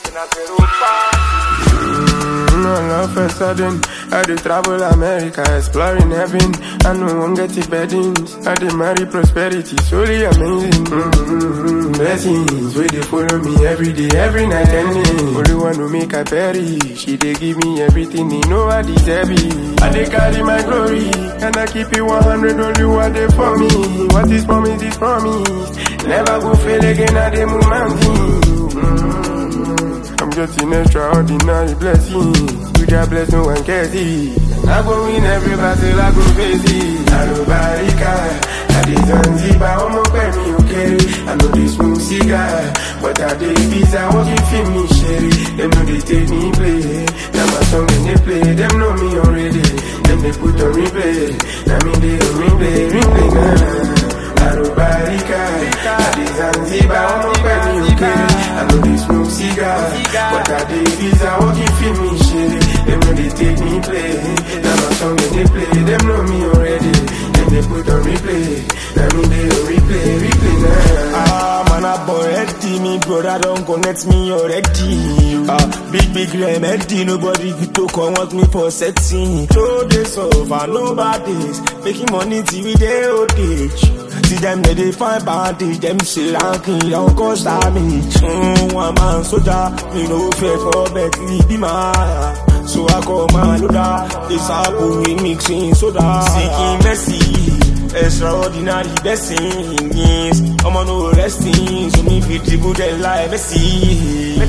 All of a sudden, I do travel America, exploring heaven. I know one get it beddings. I did marry prosperity, solely amazing. Blessings, where they follow me every day, every night and day. Only one who make I perish. She they give me everything, they know I deserve it. I they carry my glory, and I keep it 100, only one day for me. What is promise is promise. Never go fail again, I they move mountains. I'm getting extraordinary blessings. You just bless, no one cares it. I go win every battle, I go face it. I know Barika, I did Zanzibar, I'm up at me, okay. I know this smooth cigar, but I did visa, walking for me, sherry. Them know they take me play. Now my song when they play, them know me already. Them they put on replay. Now me they on replay, nah. I know Barika, I did Zanzibar, I'm up at me, okay. I know they smoke cigar, but I did visa, walking for me, shitty. Them know they take me play. Now my song when they play, them know me already. Then they put on replay. Now me they on replay, nah. Man, a boy ready, me brother don't connect me already. Big remedy, nobody fit to come want me for setting. 2 days over, nobody's making money till we day old age. See them they find bandage, them say ranking don't cause damage. One man soldier, me no fear for Bentley be man. So I call my loader, this apple we mixing soda. Seeking mercy, extraordinary blessings. I'm on no resting, so me feel the good and like Messi.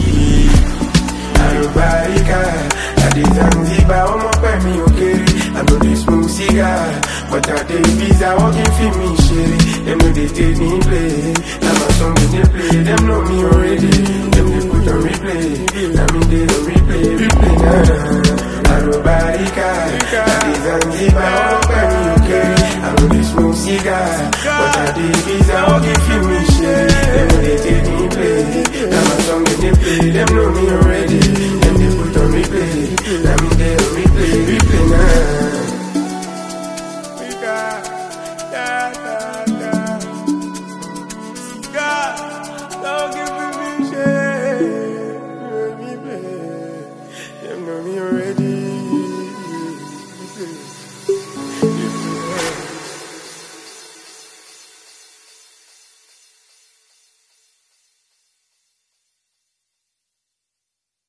I know Barika, I did Zanzibar, I'm up at me, okay. I know they smoke cigar, but I did visa, walking for me, shitty. Them know they take me play. Now my song when they play, them know me already. Them they put on replay. Now me they don't replay, nah. I know Barika, I did Zanzibar, I'm up at me, okay. I know they smoke cigar, but I did visa, walking for me, shitty. Them know they take me play. Now my song when they play, them know me already.